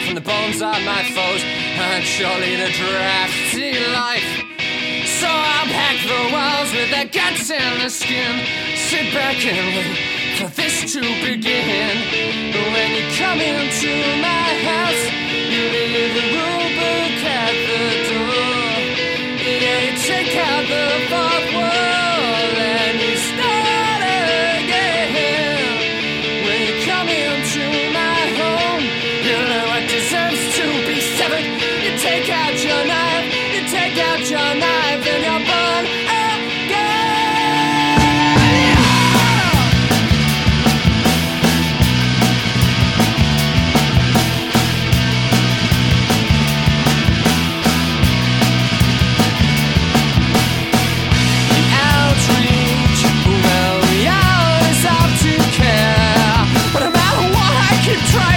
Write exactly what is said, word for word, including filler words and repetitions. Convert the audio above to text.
from the bones of my foes, and surely the drafty life. So I'll pack the walls with the guts and the skin, sit back and wait for this to begin. When you come into my house, you leave the rule book at the door. Yeah, you take out the fourth wall and you start again. When you come into my home, you know what deserves to be severed. You take out your knife, you take out your knife, and you're born again. Try